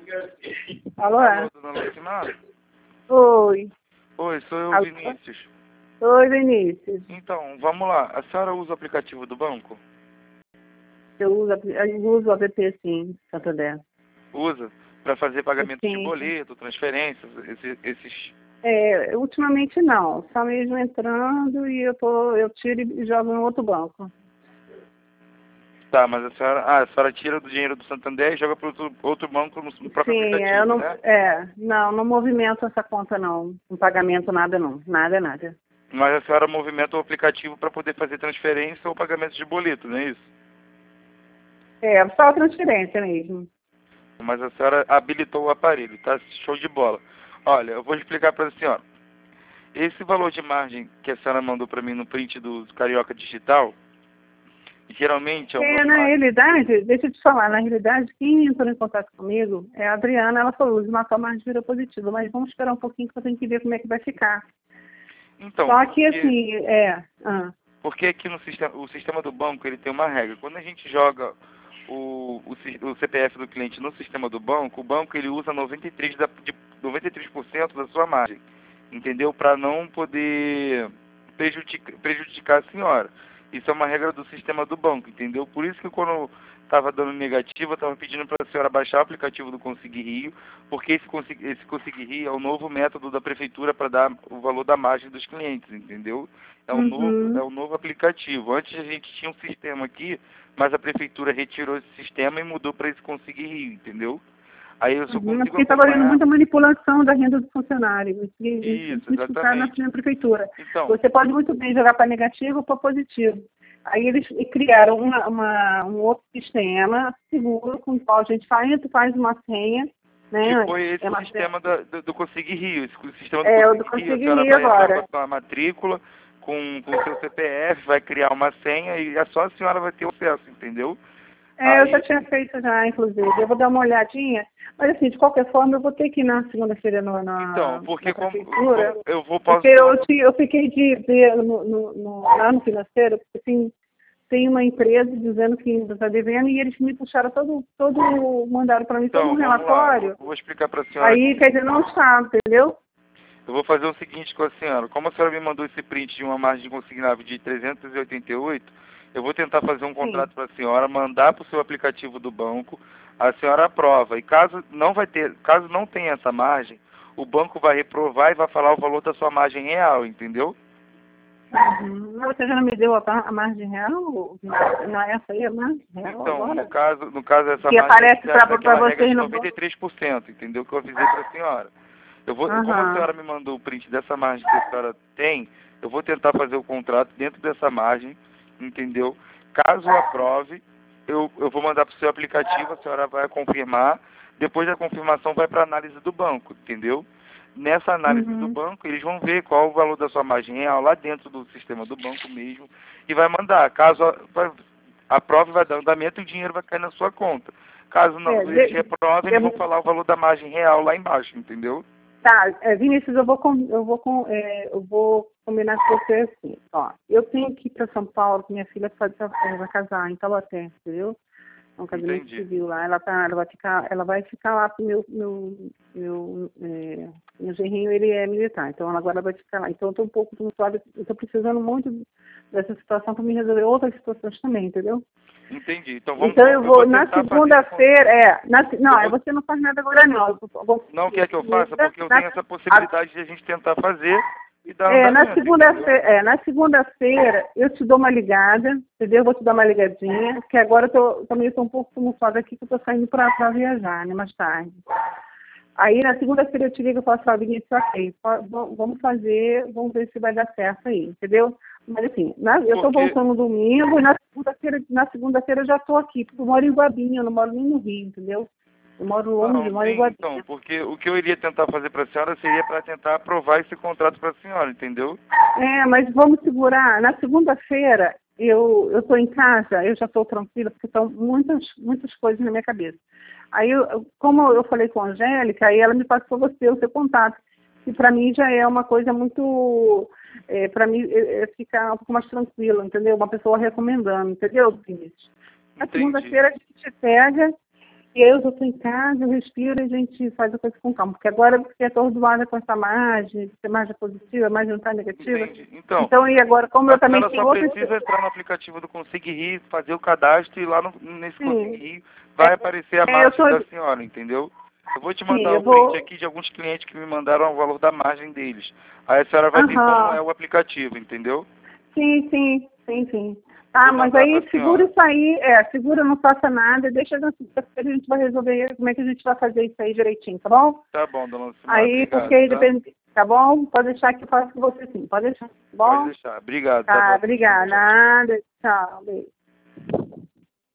Alô? Alô, dona Lucimar? Oi. Oi, sou eu, Alô? Vinícius. Oi, Vinícius. Então, vamos lá. A senhora usa o aplicativo do banco? Eu uso o app, sim, Santander. Usa? Para fazer pagamento de Sim. boleto, transferências, esses... Ultimamente não. Só mesmo entrando e eu tiro e jogo em outro banco. Tá, mas a senhora tira do dinheiro do Santander e joga para outro banco no próprio Sim, eu aplicativo, não, né? não movimento essa conta não. Um pagamento nada não. Nada, nada. Mas a senhora movimenta o aplicativo para poder fazer transferência ou pagamento de boleto, não é isso? Só a transferência mesmo. Mas a senhora habilitou o aparelho, tá? Show de bola. Olha, eu vou explicar para a senhora. Esse valor de margem que a senhora mandou para mim no print do Carioca Digital, geralmente é o valor de Na margem. realidade, deixa eu te falar, na realidade, quem entrou em contato comigo é a Adriana, ela falou, de uma mais virou positivo, mas vamos esperar um pouquinho que eu tenho que ver como é que vai ficar. Então, Só que assim, porque aqui no sistema, o sistema do banco ele tem uma regra. Quando a gente joga o CPF do cliente no sistema do banco, o banco ele usa 93% da sua margem, entendeu? Para não poder prejudicar a senhora. Isso é uma regra do sistema do banco, entendeu? Por isso que quando estava dando negativo, eu estava pedindo para a senhora baixar o aplicativo do Consegui Rio, porque esse Consegui Rio é o novo método da prefeitura para dar o valor da margem dos clientes, entendeu? É um novo aplicativo. Antes a gente tinha um sistema aqui, mas a prefeitura retirou esse sistema e mudou para esse Consegui Rio, entendeu? Aí eu só consigo porque estava havendo acompanhar. muita manipulação da renda do funcionário. Isso, Isso me escutaram exatamente. na prefeitura. Então, Você pode muito bem jogar para negativo ou para positivo. Aí eles criaram um outro sistema seguro com o qual a gente faz uma senha, né? que foi esse É uma sistema do Consegui Rio. Esse sistema do o do Consegui Rio, a Consegui senhora Rio vai entrar agora. com a sua matrícula, com o seu CPF, vai criar uma senha e só a senhora vai ter acesso, entendeu? Eu já tinha feito já, inclusive. Eu vou dar uma olhadinha. Mas assim, de qualquer forma, eu vou ter que ir na segunda-feira Então, na porque prefeitura. como eu vou Porque eu fiquei de ver lá no financeiro, porque tem uma empresa dizendo que ainda está devendo e eles me puxaram mandaram para mim todo Então, um vamos lá, relatório. eu vou explicar para a senhora Aí, aqui. quer dizer, não está, entendeu? Eu vou fazer o seguinte com a senhora. Como a senhora me mandou esse print de uma margem consignável de 388, eu vou tentar fazer um Sim. contrato para a senhora, mandar para o seu aplicativo do banco, a senhora aprova. E caso não tenha essa margem, o banco vai reprovar e vai falar o valor da sua margem real, entendeu? Mas você já não me deu a margem real? Não, essa aí é a margem real Então, agora? no caso essa Que margem aparece para daquela regra vocês de no banco. 93%, entendeu? Que eu avisei para a senhora. Como a senhora me mandou o print dessa margem que a senhora tem, eu vou tentar fazer o contrato dentro dessa margem, entendeu? Caso aprove, eu vou mandar para o seu aplicativo, a senhora vai confirmar, depois da confirmação vai para a análise do banco, entendeu? Nessa análise do banco, eles vão ver qual o valor da sua margem real lá dentro do sistema do banco mesmo e vai mandar. Caso aprove, vai dar andamento e o dinheiro vai cair na sua conta. Caso não, eles reprovem, eles vão falar o valor da margem real lá embaixo, entendeu? Tá, Vinícius, eu vou combinar com você assim, ó. Eu tenho que ir para São Paulo, que minha filha vai casar em Taubaté, entendeu? É um casamento Entendi. civil lá. Ela vai ficar lá pro meu genrinho, ele é militar, então ela agora vai ficar lá. Então eu tô um pouco tumultuada, eu tô precisando muito dessa situação para me resolver outras situações também, entendeu? Entendi. Então Eu vou na segunda-feira, você não faz nada agora não. Não quer que eu faça? Porque eu tenho essa possibilidade de a gente tentar fazer e dar andamento. Na segunda-feira eu te dou uma ligada, entendeu? Eu vou te dar uma ligadinha, porque agora eu também estou um pouco tumultuada aqui, que eu estou saindo para viajar, né, mais tarde. Aí na segunda-feira eu te ligo e falo assim, Vinícius, ok, vamos ver se vai dar certo aí, entendeu? Mas assim, eu estou voltando no domingo e na segunda-feira eu já estou aqui, porque eu moro em Guabinha, eu não moro nem no Rio, entendeu? Eu moro longe, eu moro em Guabinha. Então, porque o que eu iria tentar fazer para a senhora seria para tentar aprovar esse contrato para a senhora, entendeu? Mas vamos segurar. Na segunda-feira eu estou em casa, eu já estou tranquila, porque estão muitas coisas na minha cabeça. Aí, como eu falei com a Angélica, aí ela me passou o seu contato, que para mim já é uma coisa muito, para mim ficar um pouco mais tranquila, entendeu? Uma pessoa recomendando, entendeu, Vinícius? Na segunda-feira a gente pega E aí eu estou em casa, eu respiro e a gente faz a coisa com calma. Porque agora eu fiquei atordoada com essa margem, se a margem é positiva, a margem não está negativa. Entendi. Então, e agora, como eu também ela tenho só outra... precisa entrar no aplicativo do Consegui Rir, fazer o cadastro e lá nesse Consegui Rir vai aparecer a margem da senhora, entendeu? Eu vou te mandar o print aqui de alguns clientes que me mandaram o valor da margem deles. Aí a senhora vai ver como é o aplicativo, entendeu? Sim. Tá, mas aí segura isso aí, segura, não faça nada, deixa na segunda-feira, a gente vai resolver como é que a gente vai fazer isso aí direitinho, tá bom? Tá bom, dona Lucimar, aí, obrigado, porque aí depende, tá bom? Pode deixar que eu faço com você sim, pode deixar, tá bom? Pode deixar, obrigado. Tá, obrigada, nada, tchau, beijo.